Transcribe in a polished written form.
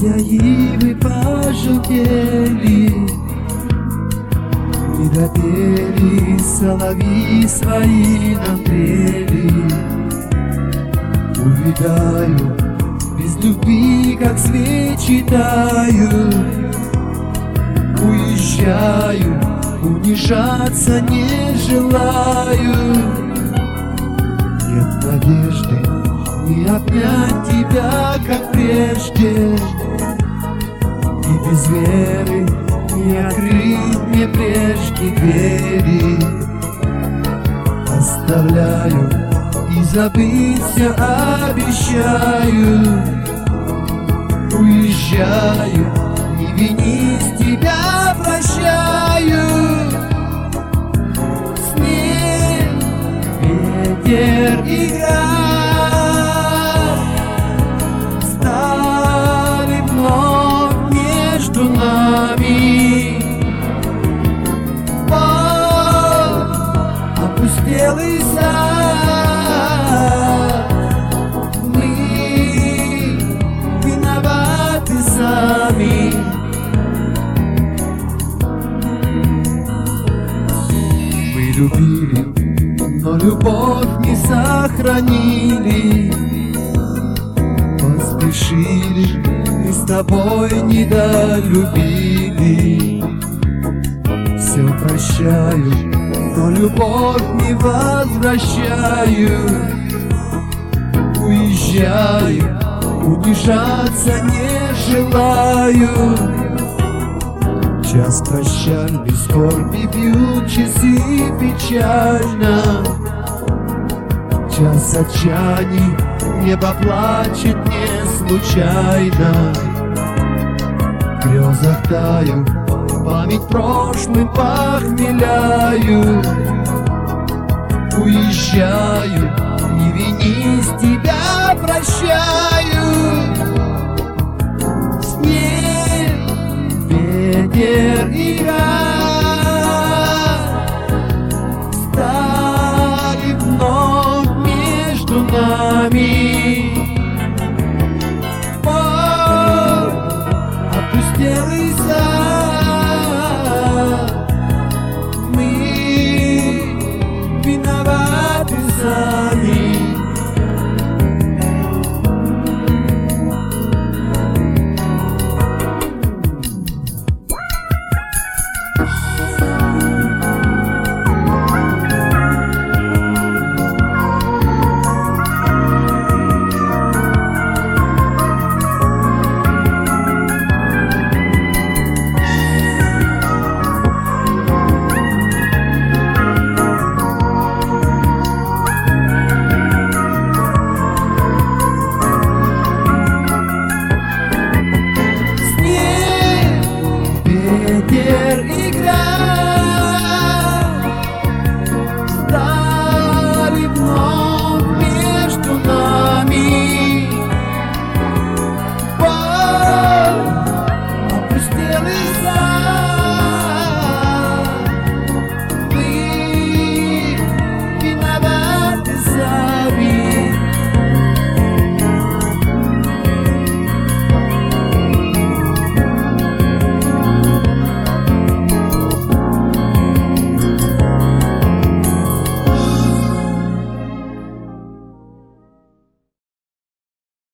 Листья ивы пожелтели, не допели соловьи свои нам пели. Увидаю, без любви, как свечи тают. Уезжаю, унижаться не желаю. Нет надежды не обнять тебя, как прежде, и без веры не открыть мне прежде двери. Оставляю и забыть все обещаю. Уезжаю, не винись, тебя прощаю. Снег, ветер, игра стали вновь между нами. Опустелый сад, мы виноваты сами. Мы любили, но любовь не сохранили. Поспешили, мы с тобой недолюбили. Все прощаю, но любовь не возвращаю. Уезжаю, унижаться не желаю. Час прощальный скорби бьют часы печально. Час отчаяний небо плачет не случайно. В грезах таю, память прошлым похмеляю. Уезжаю, не винись, тебя прощаю.